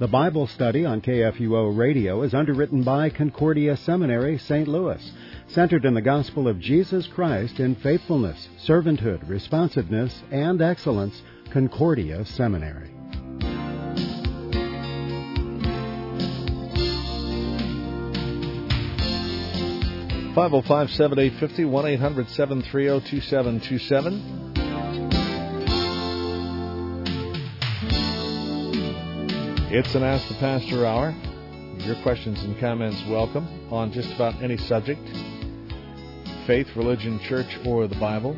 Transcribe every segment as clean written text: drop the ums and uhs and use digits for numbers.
The Bible study on KFUO Radio is underwritten by Concordia Seminary, St. Louis, centered in the gospel of Jesus Christ in faithfulness, servanthood, responsiveness, and excellence. Concordia Seminary. Five zero 57850 1-800-730-2727. It's an Ask the Pastor Hour. Your questions and comments welcome on just about any subject. Faith, religion, church, or the Bible.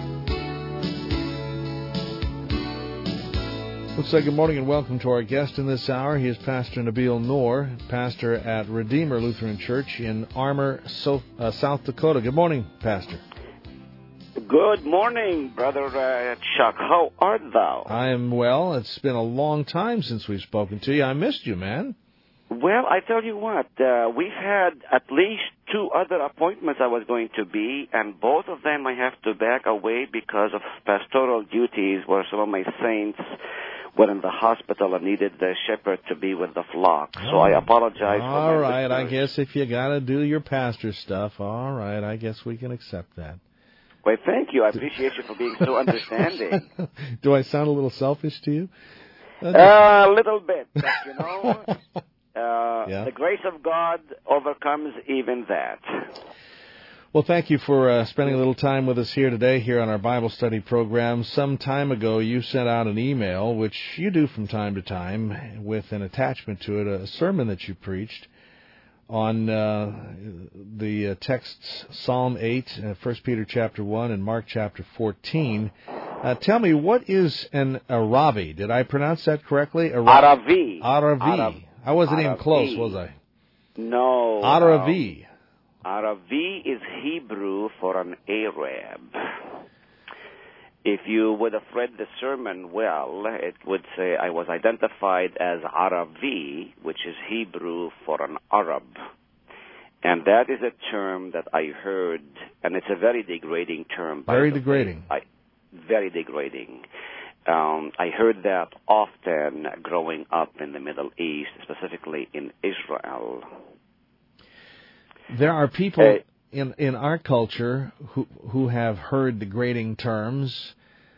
Let's say good morning and welcome to our guest in this hour. He is Pastor Nabil Noor, pastor at Redeemer Lutheran Church in Armour, South Dakota. Good morning, Pastor. Good morning, Brother Chuck. How art thou? I am well. It's been a long time since we've spoken to you. I missed you, man. Well, I tell you what, we've had at least 2 other appointments I was going to be, and both of them I have to back away because of pastoral duties where some of my saints were in the hospital and needed the shepherd to be with the flock. So I apologize for that. All right, I guess if you got to do your pastor stuff, all right, I guess we can accept that. Well, thank you. I appreciate you for being so understanding. Do I sound a little selfish to you? A little bit, but you know, yeah. The grace of God overcomes even that. Well, thank you for spending a little time with us here today, here on our Bible study program. Some time ago, you sent out an email, which you do from time to time, with an attachment to it, a sermon that you preached on the texts Psalm 8, 1 Peter chapter 1, and Mark chapter 14. Tell me, what is an Aravi? Did I pronounce that correctly? Aravi. Aravi. I wasn't even close, was I? No. Aravi. Aravi is Hebrew for an Arab. If you would have read the sermon well, it would say I was identified as Aravi, which is Hebrew for an Arab. And that is a term that I heard, and it's a very degrading term. Very degrading. Very degrading. I heard that often growing up in the Middle East, specifically in Israel. There are people in our culture who have heard degrading terms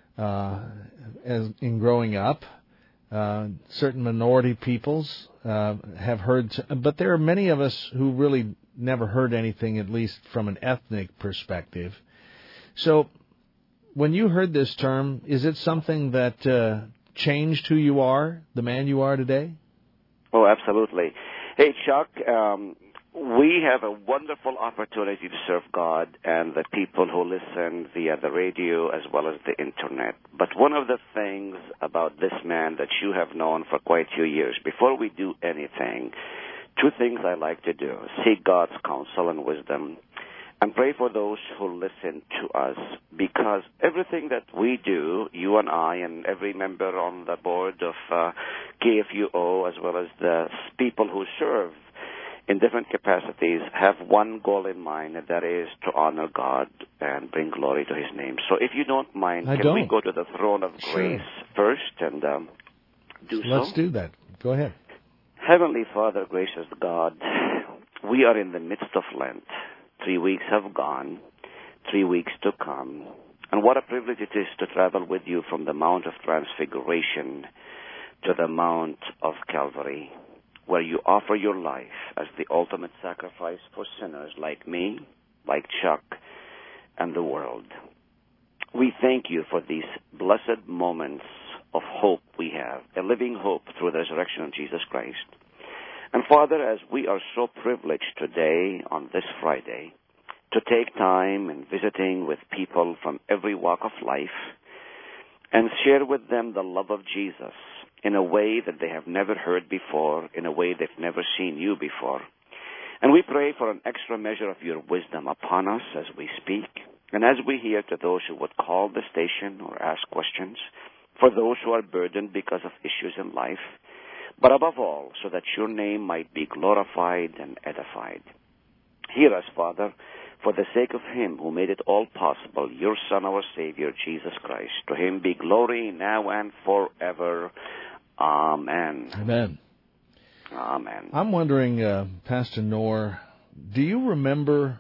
as in growing up. Certain minority peoples have heard, but there are many of us who really never heard anything, at least from an ethnic perspective. So, when you heard this term, is it something that changed who you are, the man you are today? Oh, absolutely. Hey, Chuck. We have a wonderful opportunity to serve God and the people who listen via the radio as well as the Internet. But one of the things about this man that you have known for quite a few years, before we do anything, 2 things I like to do: seek God's counsel and wisdom, and pray for those who listen to us, because everything that we do, you and I and every member on the board of KFUO, as well as the people who serve in different capacities, have one goal in mind, and that is to honor God and bring glory to His name. So if you don't mind, can we go to the throne of grace first and do so? Let's do that. Go ahead. Heavenly Father, gracious God, we are in the midst of Lent. 3 weeks have gone, 3 weeks to come. And what a privilege it is to travel with you from the Mount of Transfiguration to the Mount of Calvary, where you offer your life as the ultimate sacrifice for sinners like me, like Chuck, and the world. We thank you for these blessed moments of hope we have, a living hope through the resurrection of Jesus Christ. And Father, as we are so privileged today on this Friday to take time in visiting with people from every walk of life and share with them the love of Jesus in a way that they have never heard before, in a way they've never seen you before. And we pray for an extra measure of your wisdom upon us as we speak, and as we hear to those who would call the station or ask questions, for those who are burdened because of issues in life, but above all, so that your name might be glorified and edified. Hear us, Father, for the sake of Him who made it all possible, your Son, our Savior, Jesus Christ. To Him be glory now and forever. Amen. Amen. on. I'm wondering, Pastor Knorr, do you remember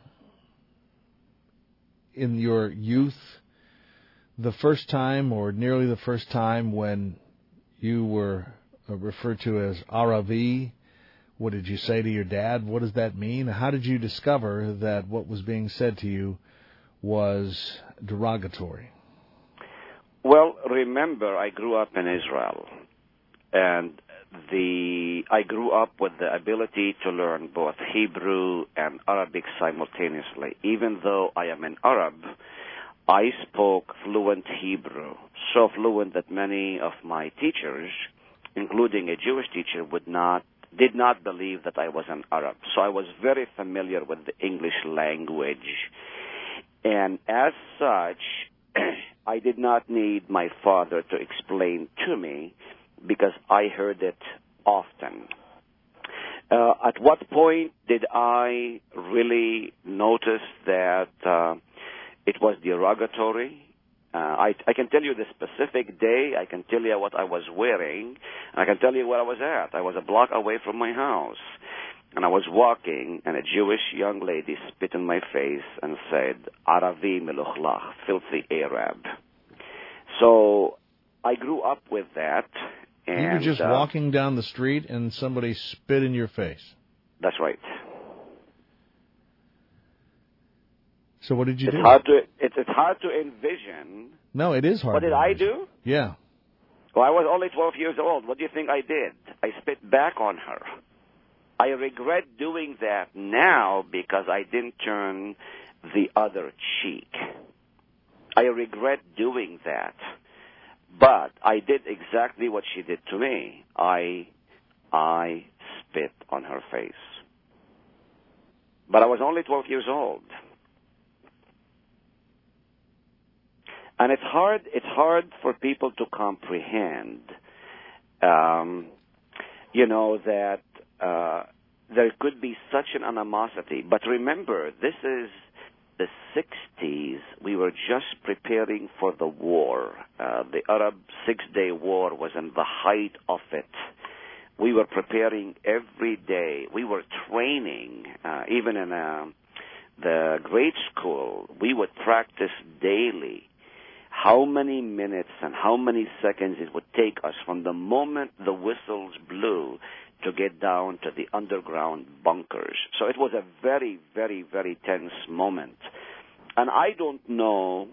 in your youth the first time or nearly the first time when you were referred to as Aravi? What did you say to your dad? What does that mean? How did you discover that what was being said to you was derogatory? Well, remember, I grew up in Israel, and I grew up with the ability to learn both Hebrew and Arabic simultaneously. Even though I am an Arab, I spoke fluent Hebrew, so fluent that many of my teachers, including a Jewish teacher, did not believe that I was an Arab. So I was very familiar with the English language. And as such, I did not need my father to explain to me because I heard it often. At what point did I really notice that it was derogatory? I can tell you the specific day. I can tell you what I was wearing. And I can tell you where I was at. I was a block away from my house. And I was walking, and a Jewish young lady spit in my face and said, Aravi meluchlach, filthy Arab. So I grew up with that. And you were just walking down the street and somebody spit in your face. That's right. So what did you do? It's hard to envision. No, it is hard. What did I do? Yeah. Well, I was only 12 years old. What do you think I did? I spit back on her. I regret doing that now because I didn't turn the other cheek. I regret doing that. But I did exactly what she did to me. I spit on her face. But I was only 12 years old. And it's hard for people to comprehend, that there could be such an animosity. But remember, this is the 60s. We were just preparing for the war. The Arab Six-Day War was in the height of it. We were preparing every day. We were training, even in the grade school. We would practice daily. How many minutes and how many seconds it would take us from the moment the whistles blew to get down to the underground bunkers. So it was a very, very, very tense moment. And I don't know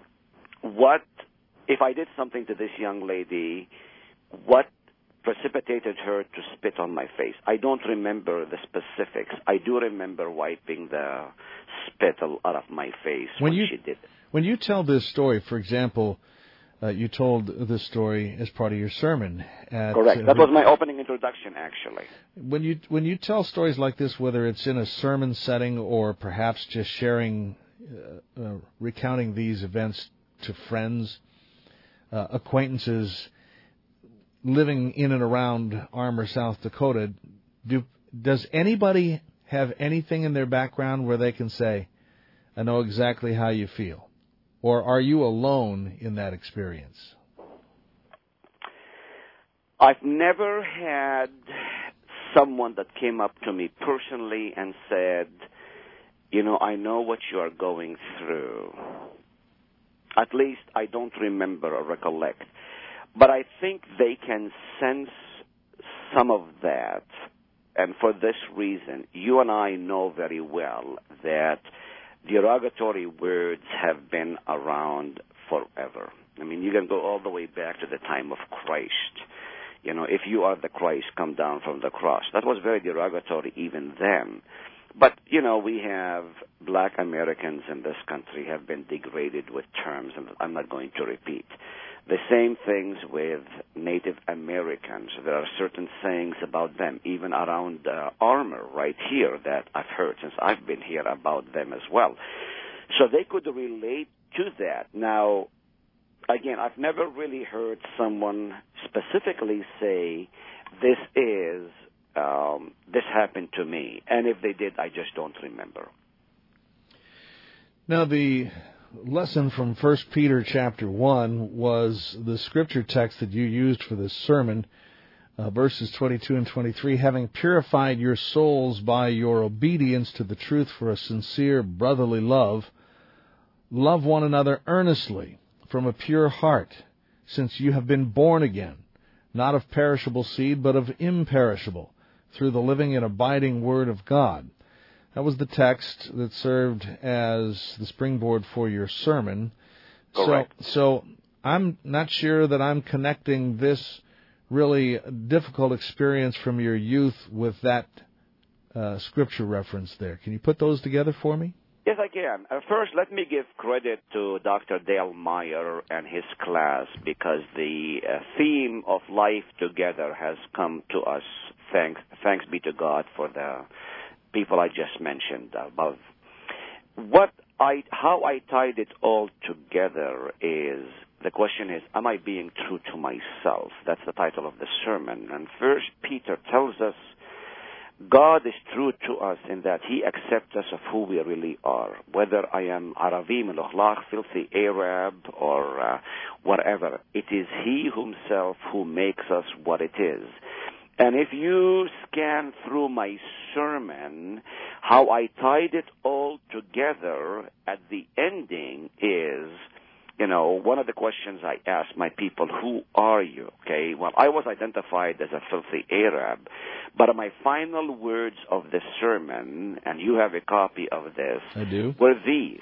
if I did something to this young lady, what precipitated her to spit on my face. I don't remember the specifics. I do remember wiping the spittle out of my face when she did it. When you tell this story, for example, you told this story as part of your sermon. Correct. That was my opening introduction, actually. When you tell stories like this, whether it's in a sermon setting or perhaps just sharing, recounting these events to friends, acquaintances living in and around Armour, South Dakota, does anybody have anything in their background where they can say, I know exactly how you feel? Or are you alone in that experience? I've never had someone that came up to me personally and said, I know what you are going through. At least I don't remember or recollect. But I think they can sense some of that. And for this reason, you and I know very well that derogatory words have been around forever. I mean, you can go all the way back to the time of Christ. If you are the Christ, come down from the cross. That was very derogatory even then. But, we have black Americans in this country have been degraded with terms, and I'm not going to repeat. The same things with Native Americans. There are certain sayings about them, even around Armour right here, that I've heard since I've been here about them as well. So they could relate to that. Now, again, I've never really heard someone specifically say, this happened to me. And if they did, I just don't remember. Now, the lesson from 1 Peter chapter 1 was the scripture text that you used for this sermon. verses 22 and 23, having purified your souls by your obedience to the truth for a sincere brotherly love, love one another earnestly from a pure heart, since you have been born again, not of perishable seed, but of imperishable, through the living and abiding Word of God. That was the text that served as the springboard for your sermon. Correct. So I'm not sure that I'm connecting this really difficult experience from your youth with that scripture reference there. Can you put those together for me? Yes, I can. First, let me give credit to Dr. Dale Meyer and his class, because the theme of life together has come to us. Thanks be to God for the people I just mentioned above. How I tied it all together is, the question is, am I being true to myself? That's the title of the sermon. And First Peter tells us God is true to us in that He accepts us of who we really are, whether I am Aravi, Melukhlach, filthy Arab, or whatever. It is He Himself who makes us what it is. And if you scan through my sermon, how I tied it all together at the ending is, one of the questions I asked my people, who are you? Okay, well, I was identified as a filthy Arab, but my final words of the sermon, and you have a copy of this, I do, were these: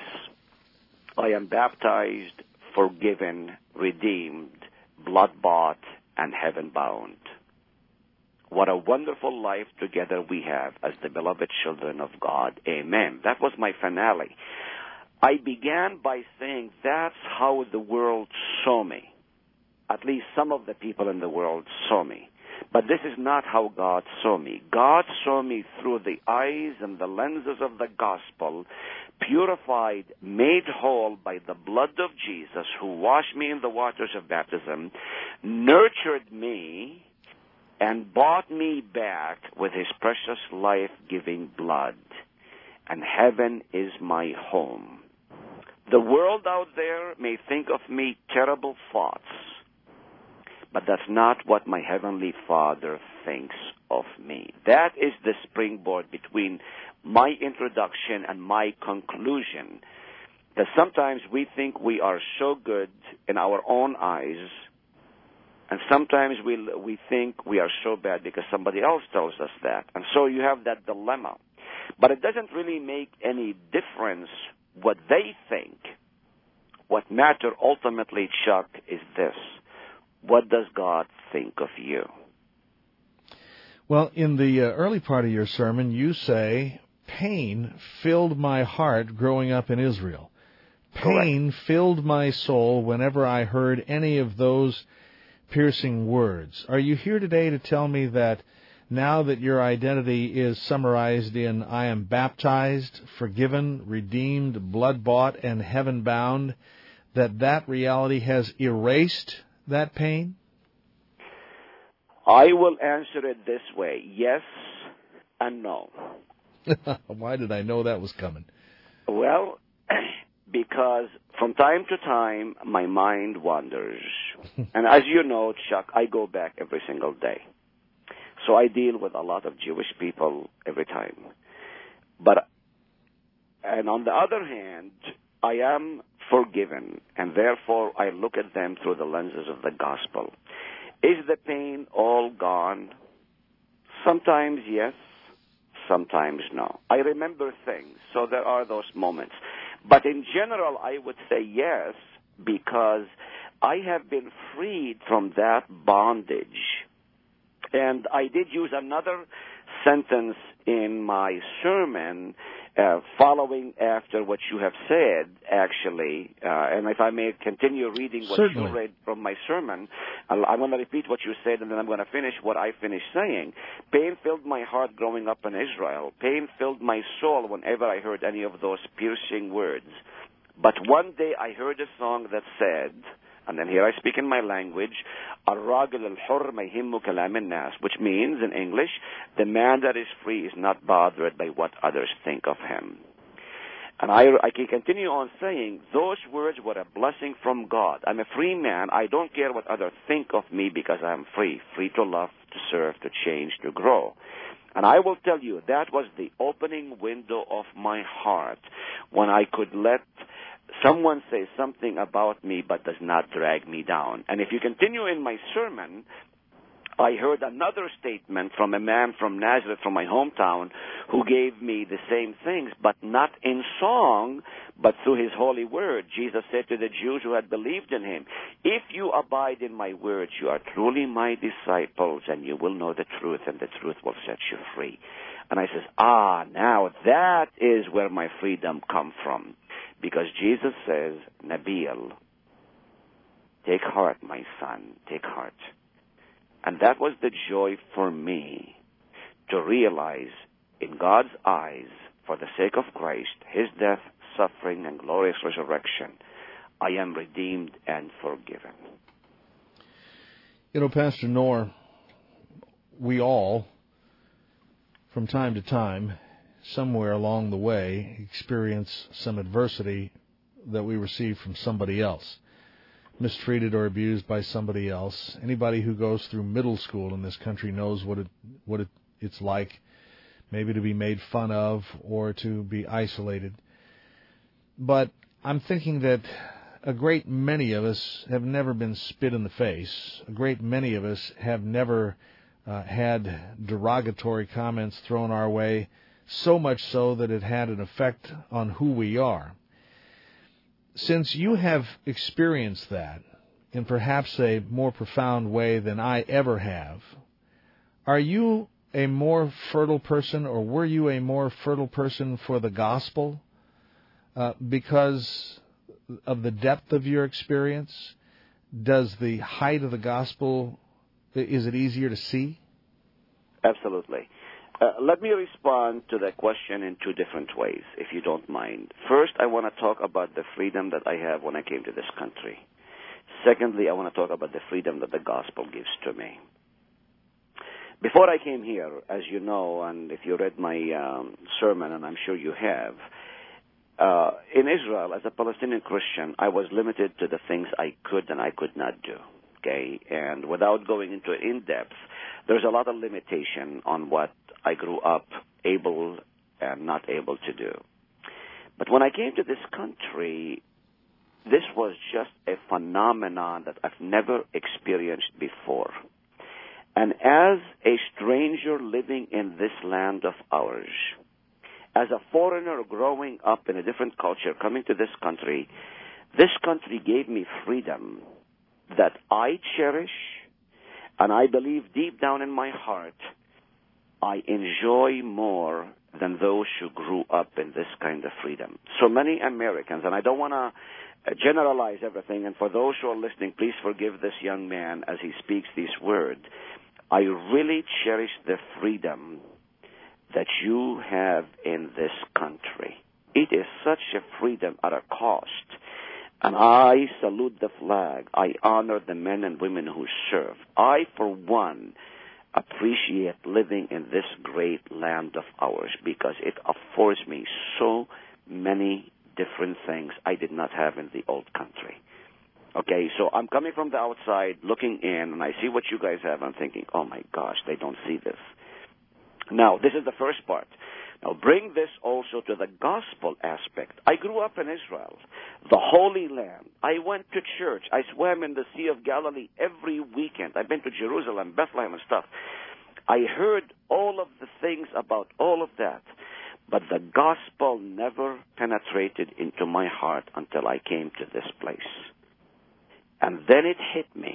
I am baptized, forgiven, redeemed, blood-bought, and heaven-bound. What a wonderful life together we have as the beloved children of God. Amen. That was my finale. I began by saying that's how the world saw me. At least some of the people in the world saw me. But this is not how God saw me. God saw me through the eyes and the lenses of the gospel, purified, made whole by the blood of Jesus, who washed me in the waters of baptism, nurtured me, and bought me back with His precious life-giving blood. And heaven is my home. The world out there may think of me terrible thoughts, but that's not what my Heavenly Father thinks of me. That is the springboard between my introduction and my conclusion. That sometimes we think we are so good in our own eyes, and sometimes we think we are so bad because somebody else tells us that. And so you have that dilemma. But it doesn't really make any difference what they think. What matters ultimately, Chuck, is this: what does God think of you? Well, in the early part of your sermon, you say, pain filled my heart growing up in Israel. Pain filled my soul whenever I heard any of those piercing words. Are you here today to tell me that now that your identity is summarized in I am baptized, forgiven, redeemed, blood-bought, and heaven-bound, that reality has erased that pain? I will answer it this way: yes and no. Why did I know that was coming? Well, because from time to time, my mind wanders. And as you know, Chuck, I go back every single day. So I deal with a lot of Jewish people every time. And on the other hand, I am forgiven, and therefore I look at them through the lenses of the gospel. Is the pain all gone? Sometimes yes, sometimes no. I remember things, so there are those moments. But in general, I would say yes, because I have been freed from that bondage. And I did use another sentence in my sermon following after what you have said, actually. And if I may continue reading what Certainly. you read from my sermon, I'm going to repeat what you said, and then I'm going to finish what I finished saying. Pain filled my heart growing up in Israel. Pain filled my soul whenever I heard any of those piercing words. But one day I heard a song that said, and then here I speak in my language, الراجل الحر ما يهمه كلام الناس, which means in English, the man that is free is not bothered by what others think of him. And I can continue on saying, those words were a blessing from God. I'm a free man. I don't care what others think of me because I'm free to love, to serve, to change, to grow. And I will tell you, that was the opening window of my heart when I could let someone say something about me but does not drag me down. And if you continue in my sermon, I heard another statement from a man from Nazareth, from my hometown, who gave me the same things, but not in song, but through his holy word. Jesus said to the Jews who had believed in him, if you abide in my words, you are truly my disciples, and you will know the truth, and the truth will set you free. And I says, now that is where my freedom come from. Because Jesus says, Nabil, take heart, my son, take heart. And that was the joy for me to realize in God's eyes, for the sake of Christ, his death, suffering, and glorious resurrection, I am redeemed and forgiven. You know, Pastor Knorr, we all, from time to time, somewhere along the way, experience some adversity that we receive from somebody else. Mistreated or abused by somebody else. Anybody who goes through middle school in this country knows what it's like, maybe to be made fun of or to be isolated. But I'm thinking that a great many of us have never been spit in the face. A great many of us have never had derogatory comments thrown our way, so much so that it had an effect on who we are. Since you have experienced that in perhaps a more profound way than I ever have, are you a more fertile person, or were you a more fertile person for the gospel because of the depth of your experience? Does the height of the gospel, is it easier to see? Absolutely. Let me respond to that question in two different ways, if you don't mind. First, I want to talk about the freedom that I have when I came to this country. Secondly, I want to talk about the freedom that the gospel gives to me. Before I came here, as you know, and if you read my sermon, and I'm sure you have, in Israel, as a Palestinian Christian, I was limited to the things I could and I could not do. Okay? And without going into it in depth, there's a lot of limitation on what I grew up able and not able to do. But when I came to this country, this was just a phenomenon that I've never experienced before. And as a stranger living in this land of ours, as a foreigner growing up in a different culture, coming to this country gave me freedom that I cherish, and I believe deep down in my heart, I enjoy more than those who grew up in this kind of freedom. So many Americans, and I don't want to generalize everything, and for those who are listening, please forgive this young man as he speaks these words. I really cherish the freedom that you have in this country. It is such a freedom at a cost. And I salute the flag. I honor the men and women who serve. I, for one, appreciate living in this great land of ours because it affords me so many different things I did not have in the old country. Okay, so I'm coming from the outside, looking in, and I see what you guys have. I'm thinking, oh my gosh, they don't see this. Now, this is the first part. Now, bring this also to the gospel aspect. I grew up in Israel, the Holy Land. I went to church. I swam in the Sea of Galilee every weekend. I've been to Jerusalem, Bethlehem, and stuff. I heard all of the things about all of that, but the gospel never penetrated into my heart until I came to this place. And then it hit me.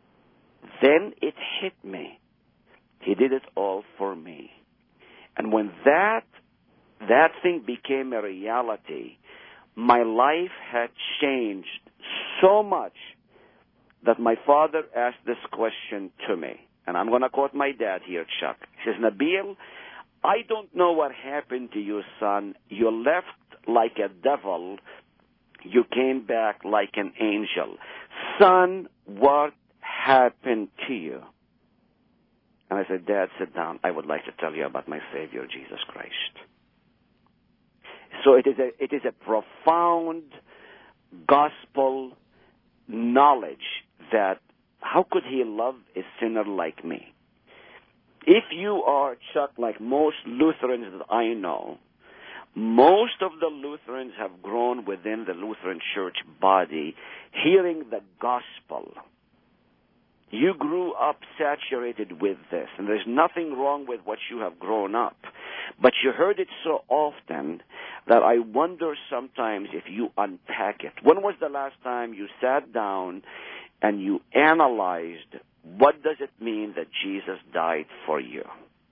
He did it all for me. And when that thing became a reality, my life had changed so much that my father asked this question to me. And I'm going to quote my dad here, Chuck. He says, Nabil, I don't know what happened to you, son. You left like a devil. You came back like an angel. Son, what happened to you? And I said, Dad, sit down. I would like to tell you about my Savior, Jesus Christ. So it is a profound gospel knowledge that how could he love a sinner like me? If you are, Chuck, like most Lutherans that I know, most of the Lutherans have grown within the Lutheran Church body hearing the gospel. You grew up saturated with this, and there's nothing wrong with what you have grown up. But you heard it so often that I wonder sometimes if you unpack it. When was the last time you sat down and you analyzed what does it mean that Jesus died for you?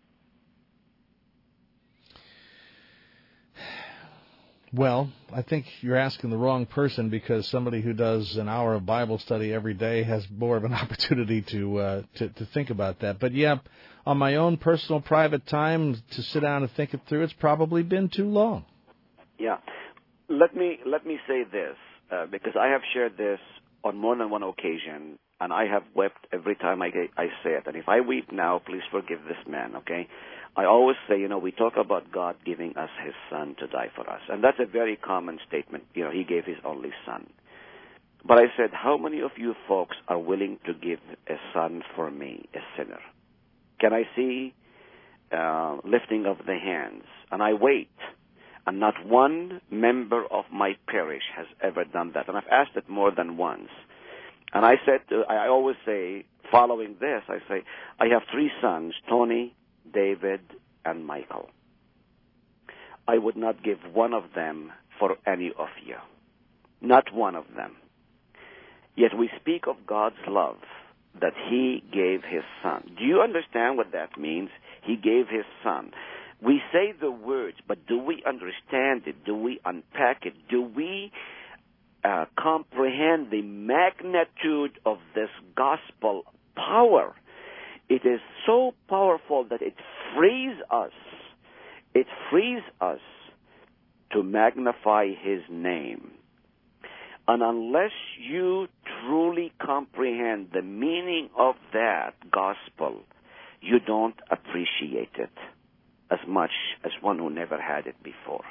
Well, I think you're asking the wrong person, because somebody who does an hour of Bible study every day has more of an opportunity to think about that. But yeah, on my own personal private time to sit down and think it through, it's probably been too long. Yeah. Let me say this, because I have shared this on more than one occasion, and I have wept every time I say it. And if I weep now, please forgive this man, okay? I always say, we talk about God giving us His Son to die for us. And that's a very common statement. He gave His only Son. But I said, how many of you folks are willing to give a son for me, a sinner? Can I see lifting of the hands? And I wait. And not one member of my parish has ever done that. And I've asked it more than once. And I always say, following this, I say, I have 3 sons, Tony, David, and Michael. I would not give one of them for any of you. Not one of them. Yet we speak of God's love, that He gave His Son. Do you understand what that means? He gave His Son. We say the words, but do we understand it? Do we unpack it? Do we comprehend the magnitude of this gospel power? It is so powerful that it frees us. It frees us to magnify His name. And unless you truly comprehend the meaning of that gospel, you don't appreciate it as much as one who never had it before.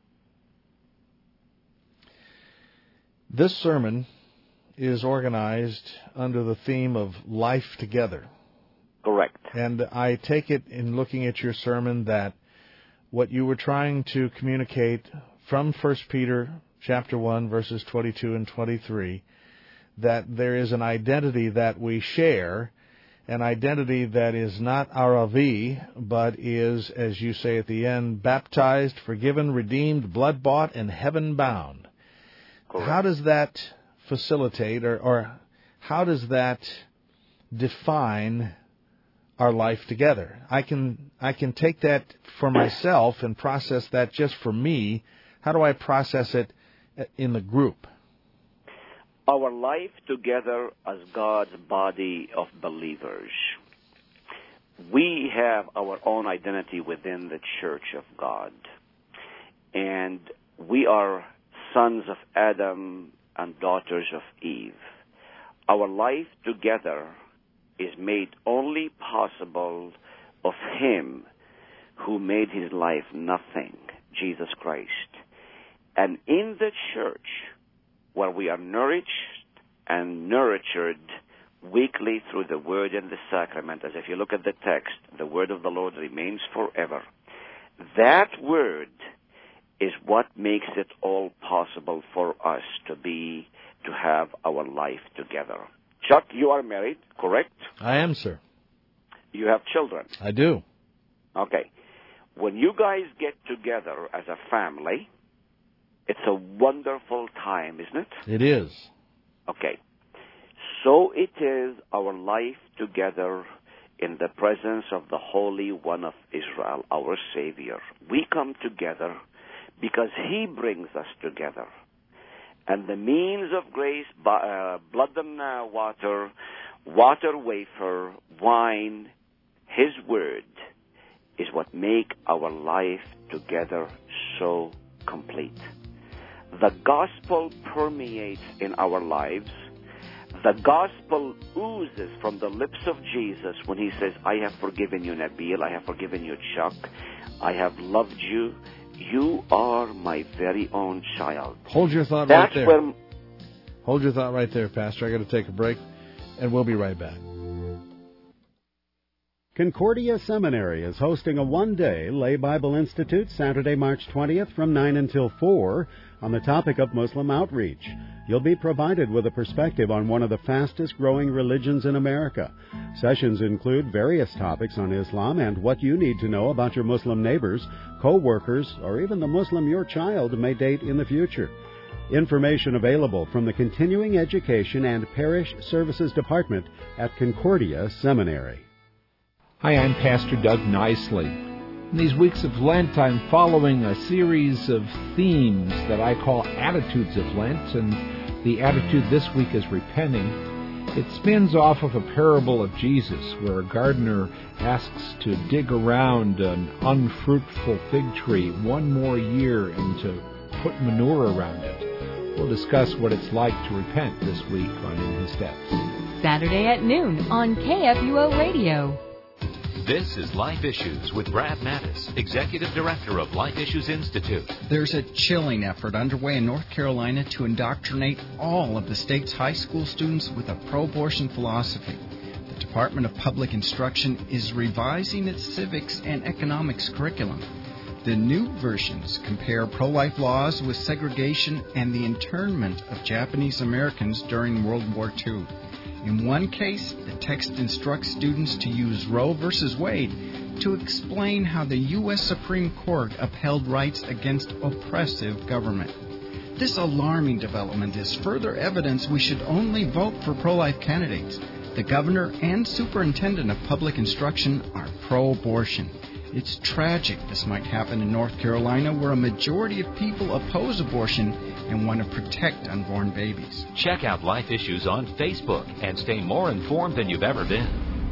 This sermon is organized under the theme of life together. Correct. And I take it in looking at your sermon that what you were trying to communicate from 1 Peter chapter 1, verses 22 and 23, that there is an identity that we share, an identity that is not aravi, but is, as you say at the end, baptized, forgiven, redeemed, blood-bought, and heaven-bound. Correct. How does that facilitate, or how does that define our life together? I can take that for myself and process that just for me. How do I process it in the group? Our life together as God's body of believers. We have our own identity within the Church of God. And we are sons of Adam and daughters of Eve. Our life together is made only possible of Him who made His life nothing, Jesus Christ. And in the church, where we are nourished and nurtured weekly through the Word and the Sacrament, as if you look at the text, the Word of the Lord remains forever. That Word is what makes it all possible for us to have our life together. Chuck, you are married, correct? I am, sir. You have children? I do. Okay. When you guys get together as a family, it's a wonderful time, isn't it? It is. Okay. So it is our life together in the presence of the Holy One of Israel, our Savior. We come together because He brings us together. And the means of grace, blood and water, water wafer, wine, His Word, is what make our life together so complete. The gospel permeates in our lives. The gospel oozes from the lips of Jesus when He says, I have forgiven you, Nabil, I have forgiven you, Chuck, I have loved you, You are my very own child. Hold your thought right there. Hold your thought right there, Pastor. I got to take a break, and we'll be right back. Concordia Seminary is hosting a one-day Lay Bible Institute Saturday, March 20th from 9 until 4 on the topic of Muslim outreach. You'll be provided with a perspective on one of the fastest-growing religions in America. Sessions include various topics on Islam and what you need to know about your Muslim neighbors, co-workers, or even the Muslim your child may date in the future. Information available from the Continuing Education and Parish Services Department at Concordia Seminary. Hi, I'm Pastor Doug Nicely. In these weeks of Lent, I'm following a series of themes that I call Attitudes of Lent, and the attitude this week is repenting. It spins off of a parable of Jesus, where a gardener asks to dig around an unfruitful fig tree one more year and to put manure around it. We'll discuss what it's like to repent this week on In His Steps. Saturday at noon on KFUO Radio. This is Life Issues with Brad Mattis, Executive Director of Life Issues Institute. There's a chilling effort underway in North Carolina to indoctrinate all of the state's high school students with a pro-abortion philosophy. The Department of Public Instruction is revising its civics and economics curriculum. The new versions compare pro-life laws with segregation and the internment of Japanese Americans during World War II. In one case, the text instructs students to use Roe v. Wade to explain how the U.S. Supreme Court upheld rights against oppressive government. This alarming development is further evidence we should only vote for pro-life candidates. The governor and superintendent of public instruction are pro-abortion. It's tragic this might happen in North Carolina, where a majority of people oppose abortion and want to protect unborn babies. Check out Life Issues on Facebook and stay more informed than you've ever been.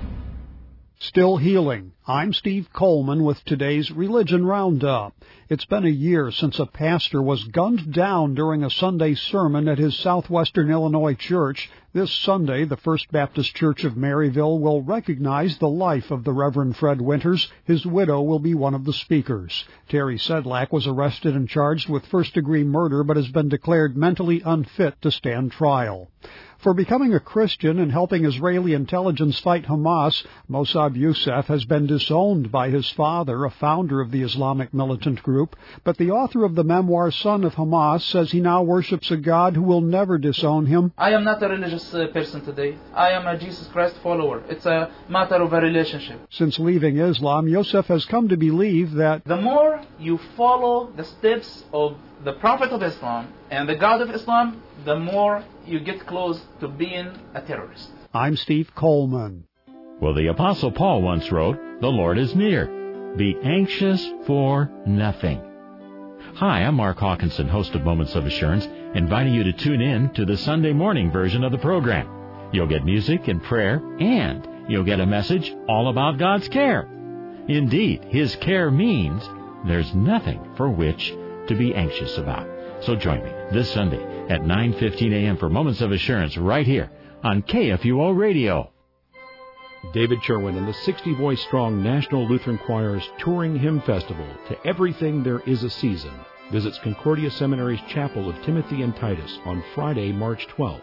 Still healing. I'm Steve Coleman with today's Religion Roundup. It's been a year since a pastor was gunned down during a Sunday sermon at his southwestern Illinois church. This Sunday, the First Baptist Church of Maryville will recognize the life of the Reverend Fred Winters. His widow will be one of the speakers. Terry Sedlak was arrested and charged with first-degree murder, but has been declared mentally unfit to stand trial. For becoming a Christian and helping Israeli intelligence fight Hamas, Mossad Youssef has been disowned by his father, a founder of the Islamic militant group. But the author of the memoir Son of Hamas says he now worships a God who will never disown him. I am not a religious person today. I am a Jesus Christ follower. It's a matter of a relationship. Since leaving Islam, Youssef has come to believe that the more you follow the steps of the Prophet of Islam and the God of Islam, the more you get close to being a terrorist. I'm Steve Coleman. Well, the Apostle Paul once wrote, "The Lord is near. Be anxious for nothing." Hi, I'm Mark Hawkinson, host of Moments of Assurance, inviting you to tune in to the Sunday morning version of the program. You'll get music and prayer, and you'll get a message all about God's care. Indeed, His care means there's nothing for which to be anxious about. So join me this Sunday at 9:15 a.m. for Moments of Assurance right here on KFUO Radio. David Sherwin and the 60-voice strong National Lutheran Choir's touring hymn festival, To Everything There Is a Season, visits Concordia Seminary's Chapel of Timothy and Titus on Friday, March 12th.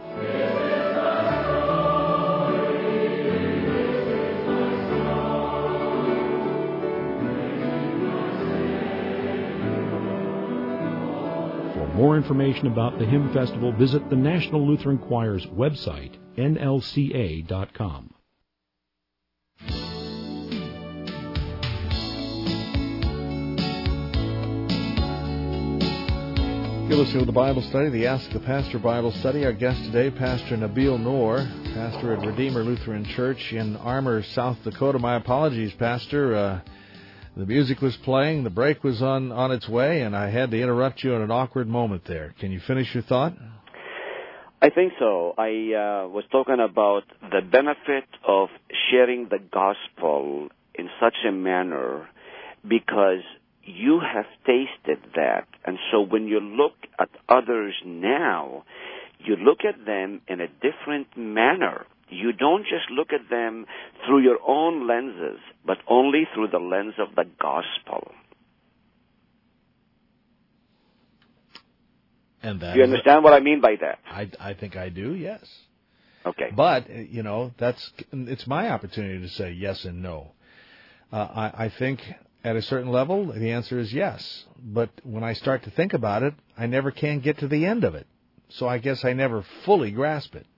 For more information about the hymn festival, visit the National Lutheran Choir's website, nlca.com. You're listening to the Bible Study, the Ask the Pastor Bible Study. Our guest today, Pastor Nabil Noor, pastor at Redeemer Lutheran Church in Armour, South Dakota. My apologies, Pastor. The music was playing, the break was on its way, and I had to interrupt you in an awkward moment there. Can you finish your thought? I think so. I was talking about the benefit of sharing the gospel in such a manner because you have tasted that. And so when you look at others now, you look at them in a different manner. You don't just look at them through your own lenses, but only through the lens of the gospel. And do you understand what I mean by that? I think I do, yes. Okay. But, it's my opportunity to say yes and no. I think at a certain level, the answer is yes. But when I start to think about it, I never can get to the end of it. So I guess I never fully grasp it.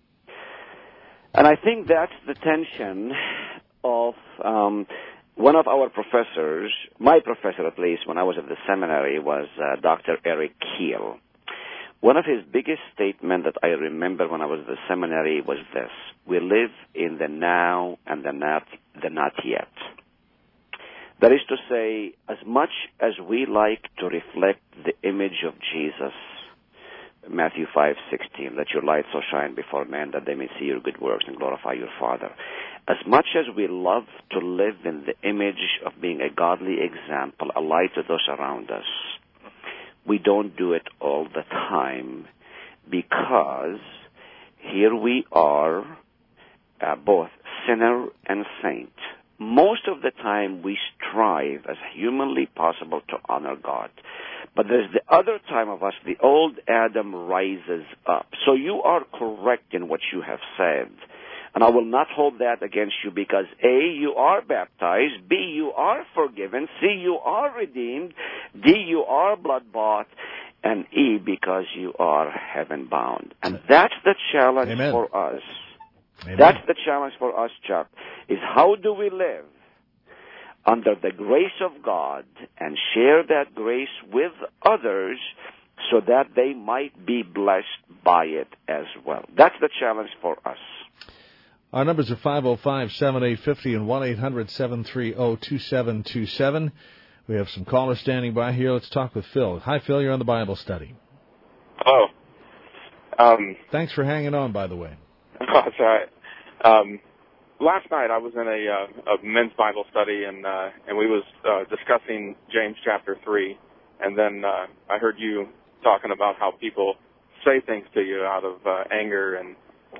And I think that's the tension of one of our professors, my professor at least, when I was at the seminary, was Dr. Eric Keel. One of his biggest statements that I remember when I was at the seminary was this: we live in the now and the not yet. That is to say, as much as we like to reflect the image of Jesus, Matthew 5:16, let your light so shine before men that they may see your good works and glorify your Father. As much as we love to live in the image of being a godly example, a light to those around us, we don't do it all the time, because here we are, both sinner and saint. Most of the time we strive as humanly possible to honor God. But there's the other time of us, the old Adam rises up. So you are correct in what you have said. And I will not hold that against you, because A, you are baptized, B, you are forgiven, C, you are redeemed, D, you are blood-bought, and E, because you are heaven-bound. And that's the challenge Amen. for us. Amen. That's the challenge for us, Chuck, is how do we live under the grace of God and share that grace with others so that they might be blessed by it as well. That's the challenge for us. Our numbers are 505-7850 and 1-800-730-2727. We have some callers standing by here. Let's talk with Phil. Hi, Phil. You're on the Bible study. Hello. Thanks for hanging on, by the way. Oh, that's all right. Last night I was in a men's Bible study, and we was discussing James chapter 3, and then I heard you talking about how people say things to you out of anger and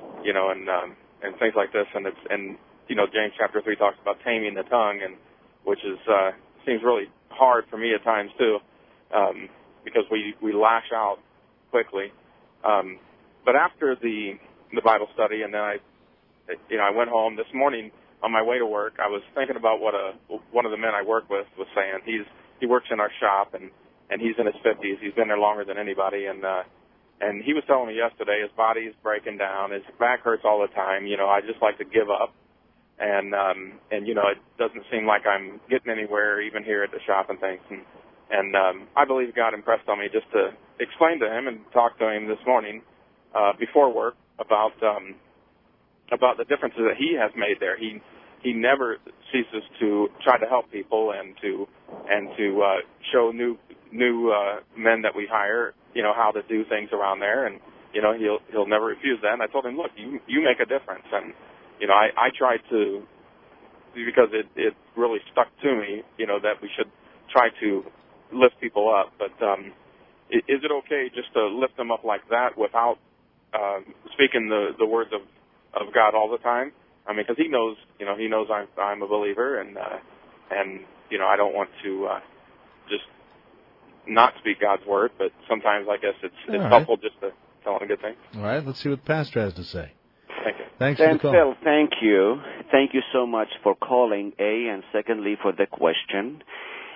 things like this, and James chapter 3 talks about taming the tongue, and which is seems really hard for me at times too, because we lash out quickly. But after the Bible study, and then I went home this morning on my way to work. I was thinking about what one of the men I work with was saying. He works in our shop, and he's in his 50s. He's been there longer than anybody, and he was telling me yesterday his body's breaking down, his back hurts all the time. I just like to give up, and it doesn't seem like I'm getting anywhere even here at the shop and things. And I believe God impressed on me just to explain to him and talk to him this morning before work about the differences that he has made there. He never ceases to try to help people and to show new men that we hire, how to do things around there, and he'll never refuse that. And I told him, look, you make a difference, and I tried to, because it really stuck to me, that we should try to lift people up. But is it okay just to lift them up like that without speaking the words of God all the time? I mean, because he knows I'm a believer, and I don't want to just not speak God's word, but sometimes I guess it's helpful just to tell him a good thing. All right, let's see what the pastor has to say. Thank you. Thanks for the call. Phil, thank you. Thank you so much for calling, A, and secondly for the question.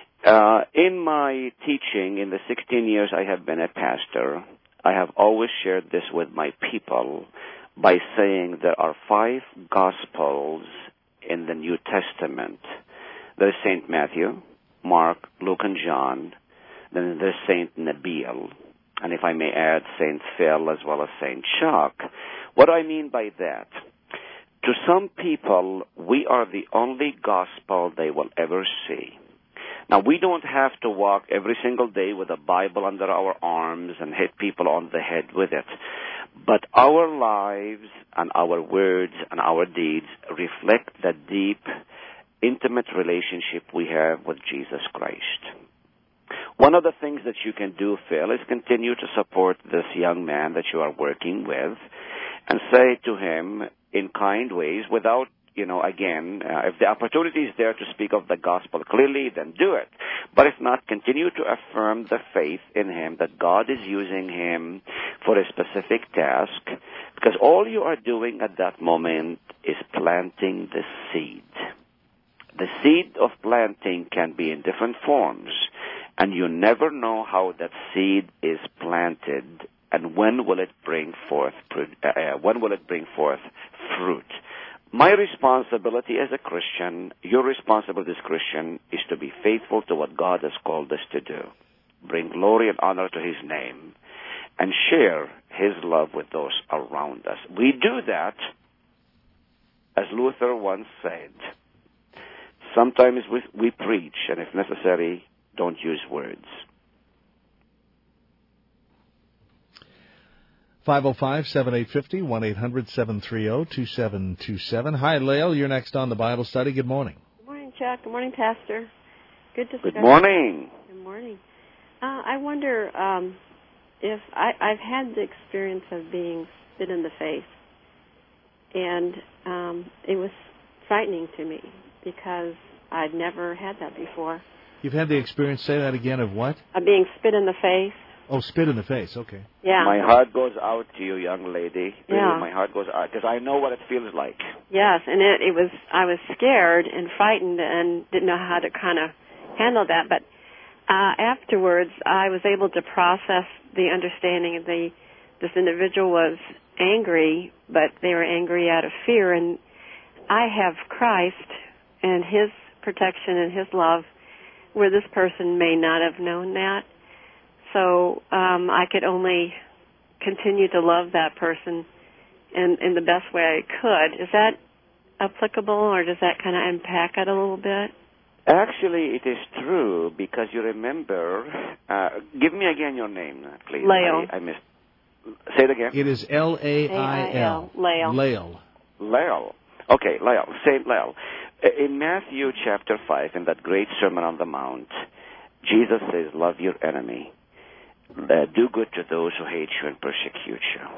In my teaching, in the 16 years I have been a pastor, I have always shared this with my people by saying there are 5 Gospels in the New Testament. There's St. Matthew, Mark, Luke, and John. Then there's St. Nabil. And if I may add, St. Phil as well as St. Chuck. What do I mean by that? To some people, we are the only gospel they will ever see. Now, we don't have to walk every single day with a Bible under our arms and hit people on the head with it. But our lives and our words and our deeds reflect the deep, intimate relationship we have with Jesus Christ. One of the things that you can do, Phil, is continue to support this young man that you are working with and say to him in kind ways, without, again, if the opportunity is there to speak of the gospel clearly, then do it. But if not, continue to affirm the faith in him, that God is using him for a specific task, because all you are doing at that moment is planting the seed. The seed of planting can be in different forms, and you never know how that seed is planted and when will it bring forth fruit. My responsibility as a Christian, your responsibility as a Christian, is to be faithful to what God has called us to do. Bring glory and honor to his name and share his love with those around us. We do that, as Luther once said, sometimes we preach, and if necessary, don't use words. 505-7850, 1-800-730-2727. Hi, Lael. You're next on the Bible study. Good morning. Good morning, Chuck. Good morning, Pastor. Good discussion. Good morning. Good morning. I wonder if I've had the experience of being spit in the face, and it was frightening to me because I'd never had that before. You've had the experience, say that again, of what? Of being spit in the face. Oh, spit in the face, okay. Yeah. My heart goes out to you, young lady. Really, yeah. My heart goes out, because I know what it feels like. Yes, and I was scared and frightened and didn't know how to kind of handle that. But afterwards, I was able to process the understanding of this individual was angry, but they were angry out of fear. And I have Christ and his protection and his love where this person may not have known that. So I could only continue to love that person in the best way I could. Is that applicable, or does that kind of unpack it a little bit? Actually, it is true, because you remember, give me again your name, please. Lael. I missed. Say it again. It is L-A-I-L. Lael. Lael. Lael. Okay, Lael. Saint Lael. In Matthew chapter 5, in that great Sermon on the Mount, Jesus says, love your enemy. Do good to those who hate you and persecute you.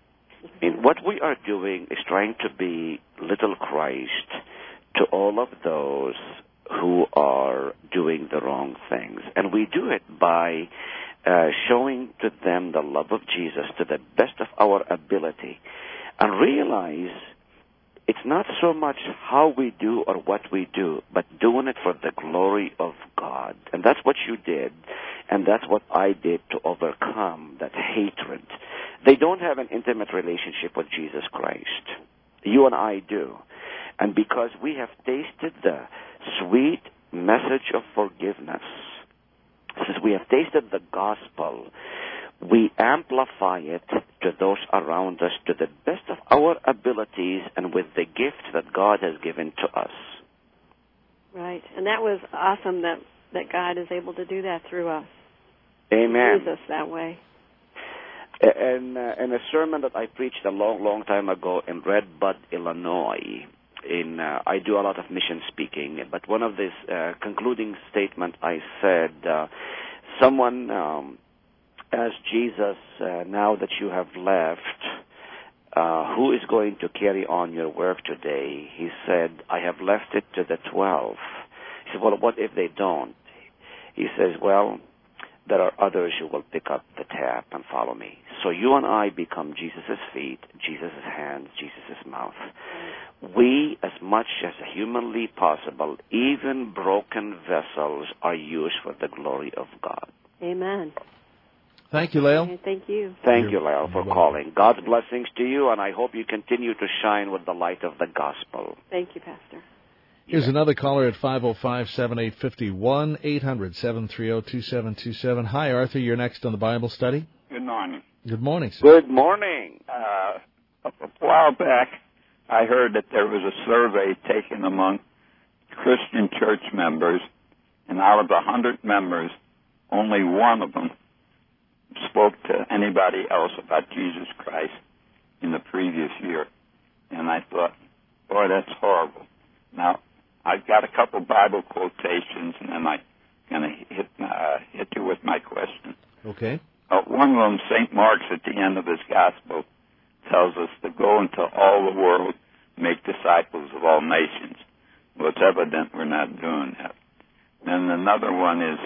And what we are doing is trying to be little Christ to all of those who are doing the wrong things. And we do it by showing to them the love of Jesus to the best of our ability, and realize it's not so much how we do or what we do, but doing it for the glory of God. And that's what you did, and that's what I did to overcome that hatred. They don't have an intimate relationship with Jesus Christ. You and I do. And because we have tasted the sweet message of forgiveness, since we have tasted the gospel, we amplify it to those around us to the best of our abilities and with the gift that God has given to us. Right. And that was awesome that God is able to do that through us. Amen. Use us that way. And in a sermon that I preached a long, long time ago in Red Bud, Illinois, I do a lot of mission speaking, but one of these concluding statement I said, someone asked Jesus, now that you have left, who is going to carry on your work today? He said, I have left it to the 12. He said, well, what if they don't? He says, well, there are others who will pick up the tab and follow me. So you and I become Jesus' feet, Jesus' hands, Jesus' mouth. We, as much as humanly possible, even broken vessels, are used for the glory of God. Amen. Thank you, Lael. Okay, thank you. Thank you, Lael, for calling. God's blessings to you, and I hope you continue to shine with the light of the gospel. Thank you, Pastor. Here's another caller at 505-7850, 1-800-730-2727. Hi, Arthur. You're next on the Bible study. Good morning. Good morning, sir. Good morning. A while back, I heard that there was a survey taken among Christian church members, and out of 100 members, only one of them spoke to anybody else about Jesus Christ in the previous year. And I thought, boy, that's horrible. Now, I've got a couple Bible quotations, and then I'm going to hit you with my question. Okay. One of them, St. Mark's, at the end of his gospel, tells us to go into all the world, make disciples of all nations. Well, it's evident we're not doing that. Then another one is,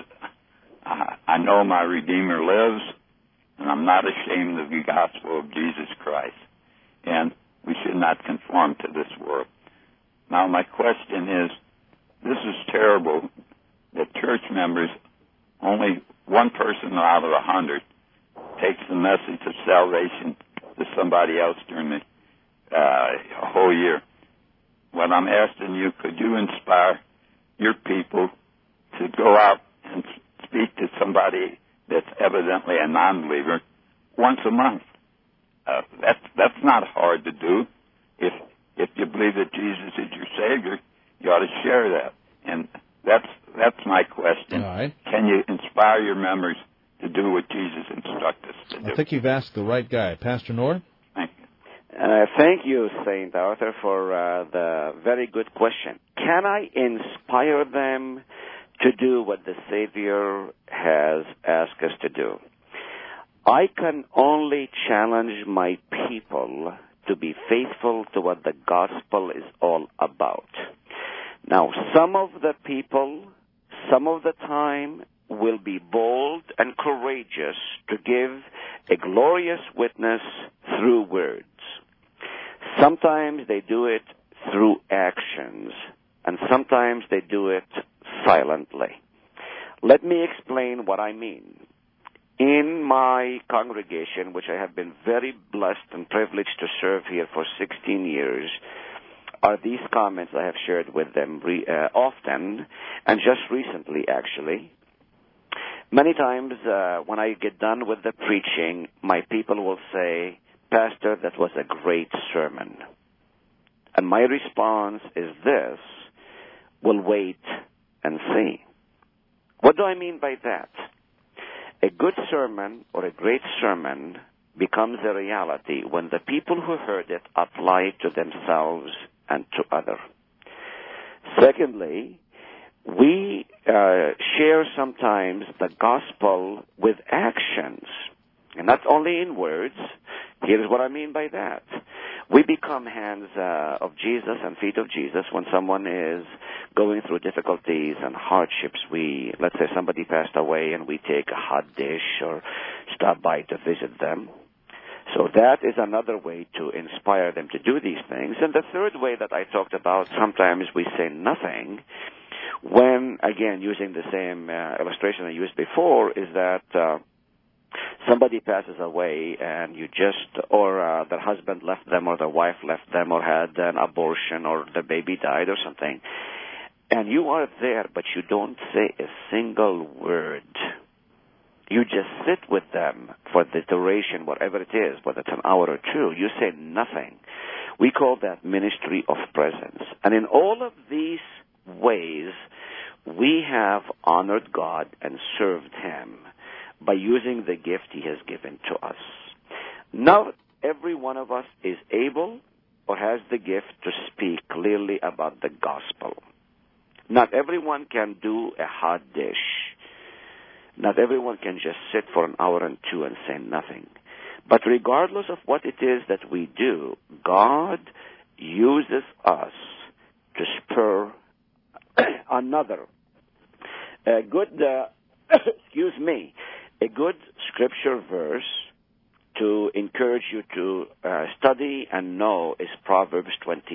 I know my Redeemer lives, and I'm not ashamed of the gospel of Jesus Christ. And we should not conform to this world. Now, my question is, this is terrible that church members, only one person out of 100 takes the message of salvation to somebody else during the whole year. What I'm asking you, could you inspire your people to go out and speak to somebody that's evidently a non-believer once a month? That's not hard to do. If you believe that Jesus is your Savior, you ought to share that. And that's my question. All right. Can you inspire your members to do what Jesus instructs us to do? I think you've asked the right guy. Pastor Knorr? Thank you. Thank you, St. Arthur, for the very good question. Can I inspire them to do what the Savior has asked us to do? I can only challenge my people to be faithful to what the gospel is all about. Now, some of the people, some of the time, will be bold and courageous to give a glorious witness through words. Sometimes they do it through actions, and sometimes they do it silently. Let me explain what I mean. In my congregation, which I have been very blessed and privileged to serve here for 16 years, are these comments I have shared with them often, and just recently, actually. Many times when I get done with the preaching, my people will say, "Pastor, that was a great sermon." And my response is this: we'll wait and see. What do I mean by that? A good sermon or a great sermon becomes a reality when the people who heard it apply it to themselves and to others. Secondly, we share sometimes the gospel with actions, and not only in words. Here's what I mean by that. We become hands of Jesus and feet of Jesus when someone is going through difficulties and hardships. Let's say somebody passed away and we take a hot dish or stop by to visit them. So that is another way to inspire them to do these things. And the third way that I talked about, sometimes we say nothing when, again, using the same illustration I used before, is that somebody passes away and or their husband left them or their wife left them or had an abortion or the baby died or something. And you are there, but you don't say a single word. You just sit with them for the duration, whatever it is, whether it's an hour or two. You say nothing. We call that ministry of presence. And in all of these ways, we have honored God and served Him by using the gift He has given to us. Not every one of us is able or has the gift to speak clearly about the gospel. Not everyone can do a hot dish. Not everyone can just sit for an hour and two and say nothing. But regardless of what it is that we do, God uses us to spur another. A good, a good scripture verse to encourage you to study and know is Proverbs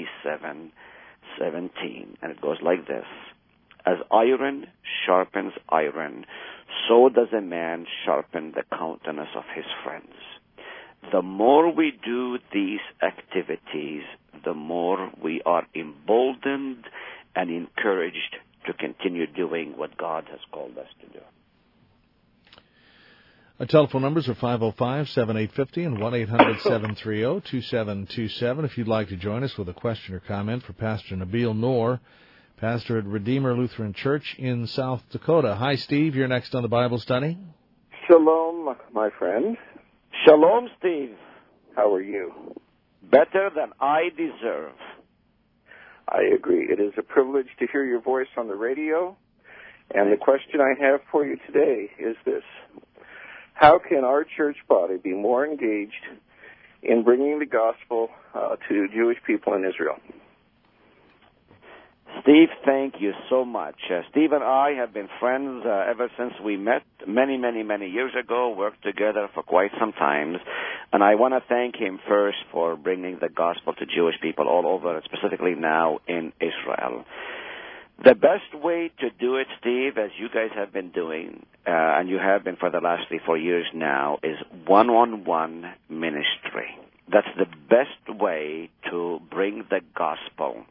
27:17, and it goes like this: "As iron sharpens iron, so does a man sharpen the countenance of his friends." The more we do these activities, the more we are emboldened and encouraged to continue doing what God has called us to do. Our telephone numbers are 505-7850 and 1-800-730-2727. If you'd like to join us with a question or comment for Pastor Nabil Noor, pastor at Redeemer Lutheran Church in South Dakota. Hi, Steve. You're next on the Bible study. Shalom, my friend. Shalom, Steve. How are you? Better than I deserve. I agree. It is a privilege to hear your voice on the radio. And the question I have for you today is this: how can our church body be more engaged in bringing the gospel to Jewish people in Israel. Steve, thank you so much. Steve and I have been friends ever since we met many, many, many years ago, worked together for quite some time, and I want to thank him first for bringing the gospel to Jewish people all over, specifically now in Israel. The best way to do it, Steve, as you guys have been doing, and you have been for the last 3-4 years now, is one-on-one ministry. That's the best way to bring the gospel.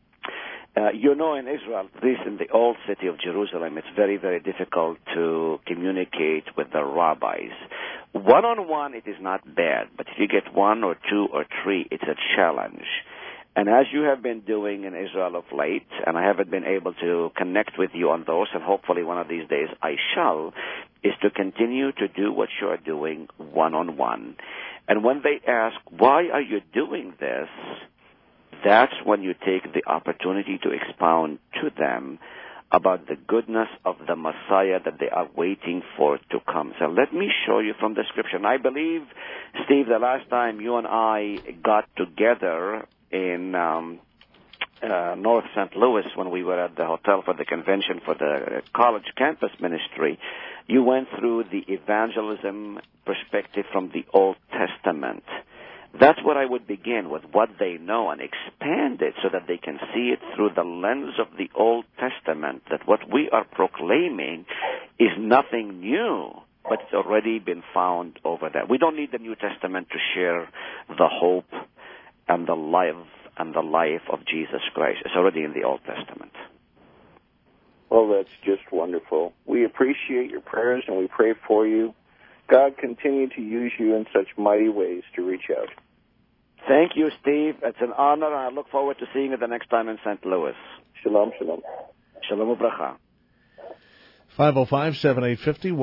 In Israel, at least in the old city of Jerusalem, it's very, very difficult to communicate with the rabbis. One-on-one, it is not bad, but if you get 1 or 2 or 3, it's a challenge. And as you have been doing in Israel of late, and I haven't been able to connect with you on those, and hopefully one of these days I shall, is to continue to do what you are doing one-on-one. And when they ask, why are you doing this? That's when you take the opportunity to expound to them about the goodness of the Messiah that they are waiting for to come. So let me show you from the Scripture. And I believe, Steve, the last time you and I got together in North St. Louis when we were at the hotel for the convention for the college campus ministry, you went through the evangelism perspective from the Old Testament. That's what I would begin with, what they know, and expand it so that they can see it through the lens of the Old Testament, that what we are proclaiming is nothing new, but it's already been found over there. We don't need the New Testament to share the hope and the life of Jesus Christ. It's already in the Old Testament. Well, that's just wonderful. We appreciate your prayers, and we pray for you. God continue to use you in such mighty ways to reach out. Thank you, Steve. It's an honor, and I look forward to seeing you the next time in St. Louis. Shalom, shalom. Shalom ubracha. 505-7850,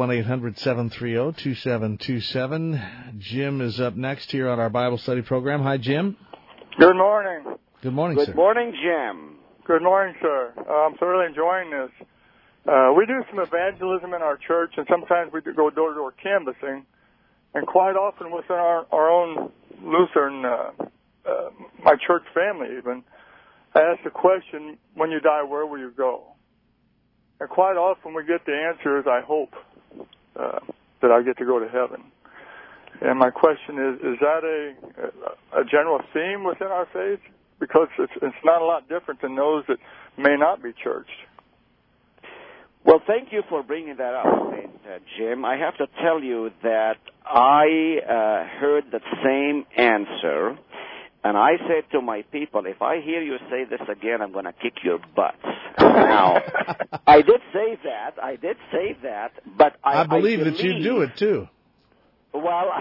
1-800-730-2727. Jim is up next here on our Bible study program. Hi, Jim. Good morning. Good morning, sir. Good morning, Jim. Good morning, sir. I'm thoroughly enjoying this. We do some evangelism in our church, and sometimes we do go door-to-door canvassing. And quite often within our own Lutheran, my church family even, I ask the question, when you die, where will you go? And quite often we get the answer is, I hope that I get to go to heaven. And my question is that a general theme within our faith? Because it's not a lot different than those that may not be churched. Well, thank you for bringing that up, Jim. I have to tell you that I heard the same answer, and I said to my people, if I hear you say this again, I'm going to kick your butts. Now, I did say that, but I believe that you do it, too. Well,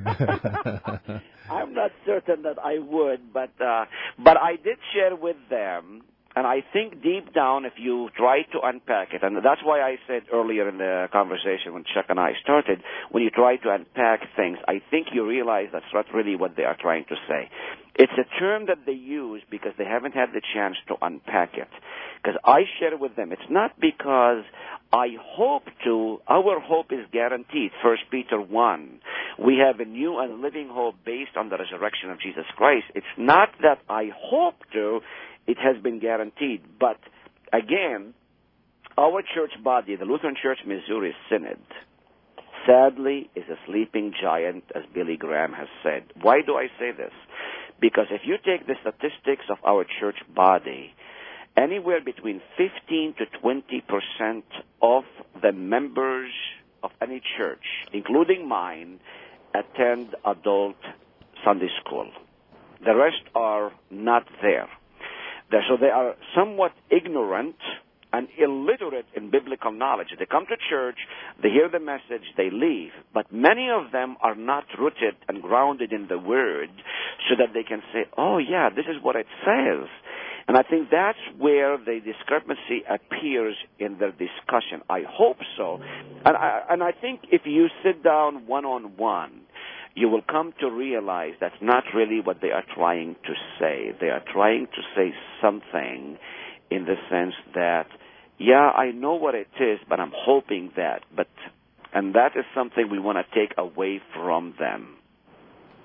I'm not certain that I would, but I did share with them. And I think deep down, if you try to unpack it, and that's why I said earlier in the conversation when Chuck and I started, when you try to unpack things, I think you realize that's not really what they are trying to say. It's a term that they use because they haven't had the chance to unpack it. Because I share with them, it's not because I hope to, our hope is guaranteed. 1 Peter 1, we have a new and living hope based on the resurrection of Jesus Christ. It's not that I hope to, it has been guaranteed. But, again, our church body, the Lutheran Church Missouri Synod, sadly is a sleeping giant, as Billy Graham has said. Why do I say this? Because if you take the statistics of our church body, anywhere between 15 to 20% of the members of any church, including mine, attend adult Sunday school. The rest are not there. So they are somewhat ignorant and illiterate in biblical knowledge. They come to church, they hear the message, they leave. But many of them are not rooted and grounded in the Word so that they can say, oh, yeah, this is what it says. And I think that's where the discrepancy appears in their discussion. I hope so. And I think if you sit down one-on-one, you will come to realize that's not really what they are trying to say. They are trying to say something in the sense that, yeah, I know what it is, but I'm hoping that. And that is something we want to take away from them.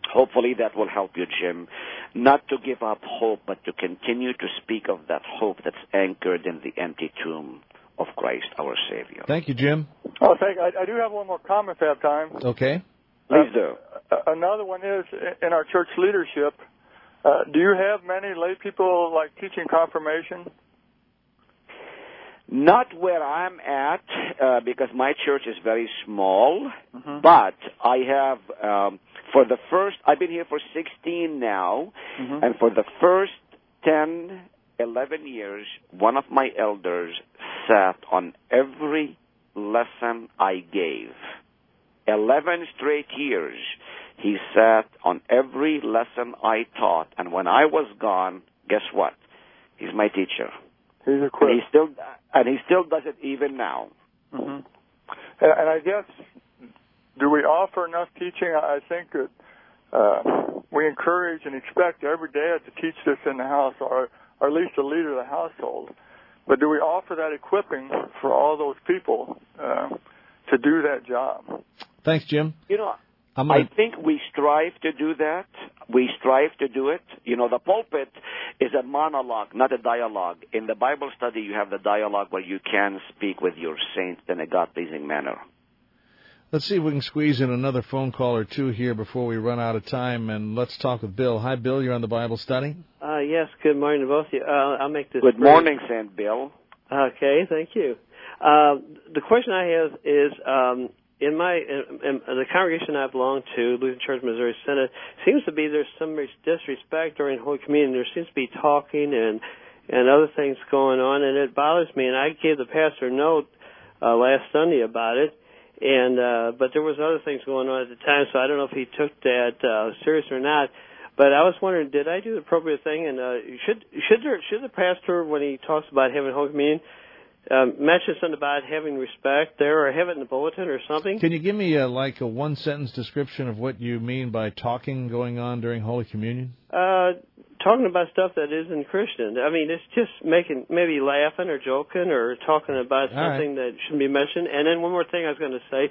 Hopefully that will help you, Jim, not to give up hope, but to continue to speak of that hope that's anchored in the empty tomb of Christ, our Savior. Thank you, Jim. Oh, I do have one more comment if I have time. Okay. Please do. Another one is, in our church leadership, do you have many lay people like teaching confirmation? Not where I'm at, because my church is very small, but I have, I've been here for 16 now, and for the first 10, 11 years, one of my elders sat on every lesson I gave. 11 straight years, he sat on every lesson I taught, and when I was gone, guess what? He's my teacher. He's a quick. And he still does it even now. And I guess, do we offer enough teaching? I think that we encourage and expect every dad to teach this in the house, or at least the leader of the household. But do we offer that equipping for all those people to do that job? Thanks, Jim. You know, I think we strive to do that. We strive to do it. You know, the pulpit is a monologue, not a dialogue. In the Bible study, you have the dialogue where you can speak with your saints in a God-pleasing manner. Let's see if we can squeeze in another phone call or two here before we run out of time, and let's talk with Bill. Hi, Bill. You're on the Bible study. Yes, good morning to both of you. I'll make this Good morning, Saint Bill. Okay, thank you. The question I have is, in the congregation I belong to, Lutheran Church Missouri Synod, seems to be there's some disrespect during Holy Communion. There seems to be talking and other things going on, and it bothers me. And I gave the pastor a note last Sunday about it, and but there was other things going on at the time, so I don't know if he took that serious or not. But I was wondering, did I do the appropriate thing? And should the pastor, when he talks about having Holy Communion, mention something about having respect there, or have it in the bulletin or something? Can you give me a one-sentence description of what you mean by talking going on during Holy Communion? Talking about stuff that isn't Christian. I mean, it's just maybe laughing or joking or talking about something that shouldn't be mentioned. And then one more thing I was going to say.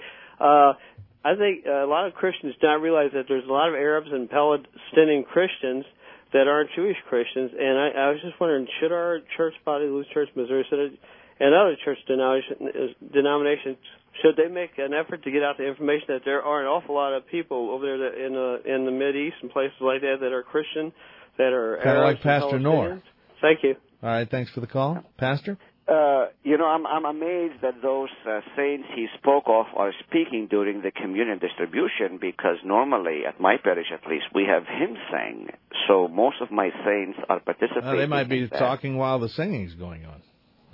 I think a lot of Christians don't realize that there's a lot of Arabs and Palestinian Christians that aren't Jewish Christians. And I was just wondering, should our church body, Lutheran Church Missouri Synod, and other church denominations, should they make an effort to get out the information that there are an awful lot of people over there in the Mideast and places like that that are Christian, that are kind of Arabs like Pastor Knorr. Thank you. All right, thanks for the call. Pastor? You know, I'm amazed that those saints he spoke of are speaking during the communion distribution, because normally, at my parish at least, we have hymn sang. So most of my saints are participating. They might be talking while the singing's going on.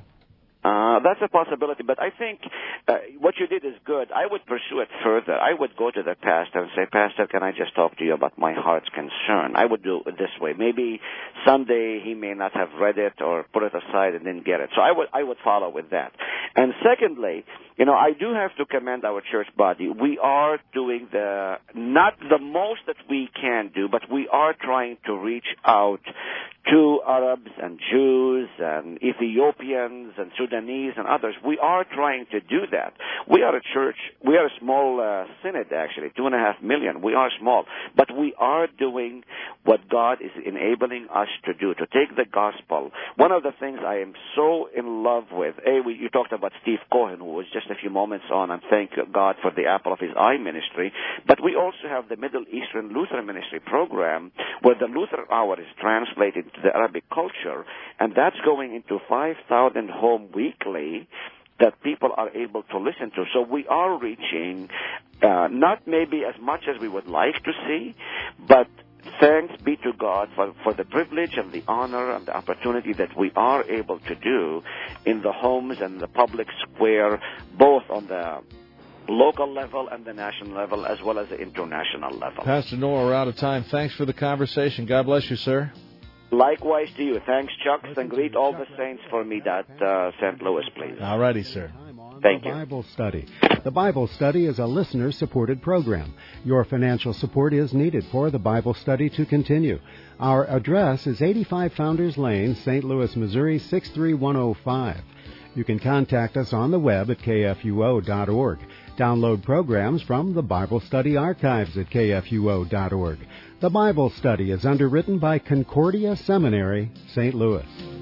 That's a possibility, but I think what you did is good. I would pursue it further. I would go to the pastor and say, Pastor, can I just talk to you about my heart's concern? I would do it this way. Maybe Sunday he may not have read it or put it aside and didn't get it. So I would follow with that. And secondly, you know, I do have to commend our church body. We are doing not the most that we can do, but we are trying to reach out to Arabs and Jews and Ethiopians and Sudanese and others. We are trying to do that. We are a church. We are a small synod, actually, 2.5 million. We are small. But we are doing what God is enabling us to do, to take the gospel. One of the things I am so in love with, you talked about Steve Cohen, who was just a few moments on, and thank God for the apple of his eye ministry. But we also have the Middle Eastern Lutheran Ministry program, where the Lutheran Hour is translated to the Arabic culture, and that's going into 5,000 home weekly that people are able to listen to. So we are reaching not maybe as much as we would like to see, but thanks be to God for the privilege and the honor and the opportunity that we are able to do in the homes and the public square, both on the local level and the national level, as well as the international level. Pastor Knorr, we're out of time. Thanks for the conversation. God bless you, sir. Likewise to you. Thanks, Chuck, and greet all the saints for me at St. Louis, please. All righty, sir. Thank you. Bible Study. The Bible Study is a listener-supported program. Your financial support is needed for the Bible Study to continue. Our address is 85 Founders Lane, St. Louis, Missouri, 63105. You can contact us on the web at kfuo.org. Download programs from the Bible Study Archives at kfuo.org. The Bible Study is underwritten by Concordia Seminary, St. Louis.